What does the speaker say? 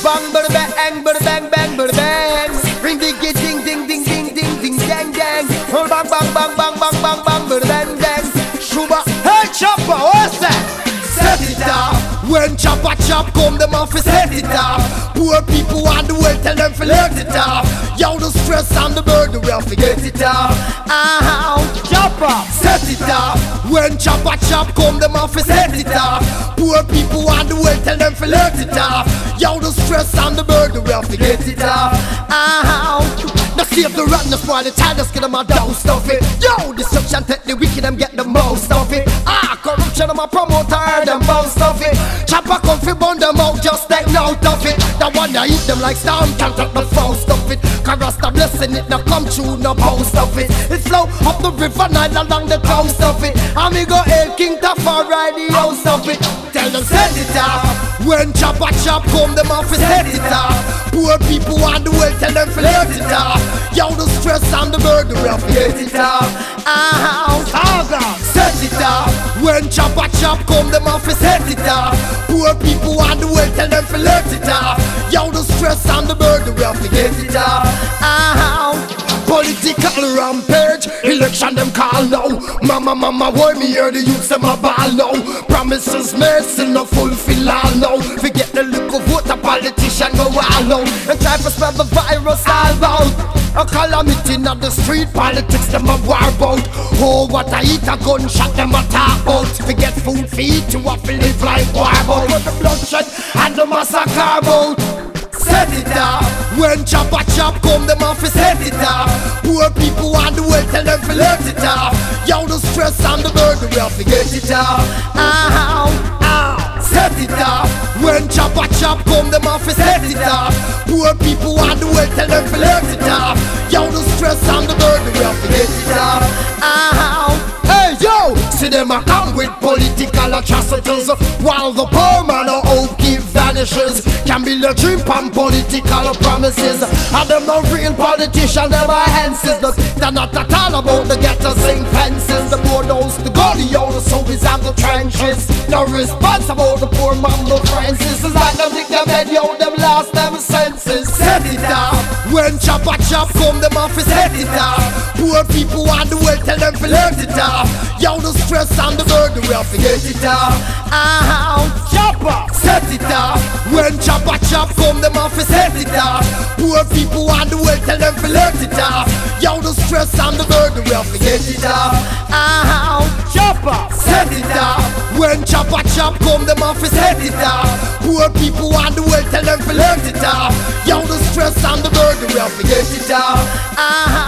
Bang, bada bang, bada bang, bang, bada bang. Ring diggy ding ding ding ding ding ding dang dang. Oh bang bang bang bang bang bang bang bada bang bang. Shuba, hey chopper, what's that? Set it up. When chopper chop come, them off set it up. Poor people on the world tell them to let it up. Yo, the stress and the burden, we have to get it up. Chopper, set it up. When chopper chop come, them off set it up. Poor people on the world tell them to let it up. Yo, the stress and the burden, we have to get it up. Now save the rotten, spoil the time, just get them a dose stuff it. Yo, destruction take the wicked, them get the most of it. Corruption, I'm a promoter, them bounce of it. Chopper come fi burn them out, just take note of it. The one that eat them like storm, can't take the faust of it. Cause the blessing it, no come true, no boast of it. It flow up the river Nile along the coast of it. And me go hail King Tafar, ride the house of it. Tell them set it up. When chopper chop come, them off set it up. Poor people on the world, tell them to let it up. Yo, the stress and the burden, we have to get it up. Set it up. When chopper chop come, them off set it up. Poor people on the world, tell them to let it up. Yo, the stress and the burden, we have to get it up. Political rampage, election them call now. Mama, why me hear the youths them a ball now? Promises made, still no fulfill all now. Forget the little vote, a politician go all out and try to spread the virus all out. A calamity in the street, politics them a war about. Oh, what I eat, a gunshot them a talk about. Forget food, feed to a live like war about. But the bloodshed and the massacre about. Set it up. When chopper chop come, them off set it up. Poor people on the world tell them to let it up. Yo, the stress and the burden, we have to get it up. Set it up. When chopper chop come, them off set it up. Poor people on the world tell them to let it up. Yo, the stress and the burden, we have to get it up. Hey yo, see them a come with political atrocities, while the poor man of hope keep vanishes. Can build a dream on political promises, and them no real politician, them are hences. They're not at all about the ghetto sing fences. The poor knows the God, the old soldiers and the trenches. No response about the poor man, the friends. This is like them think them dead, yo, them lost them senses. Set it up. When chopper chop come, them off set it up. Poor people on the world tell them to let it up. Yo, the stress and the burden, we have to get it up. Chopper, set it up. When chopper chop come, them off set it up. Poor people on the world tell them to let it up. Yo, the stress and the burden, we have to get it up. Chopper, set it up. When chopper chop come, them off set it up. Poor people on the world tell them to let it up. Yo, the stress and the burden, we have to get it up.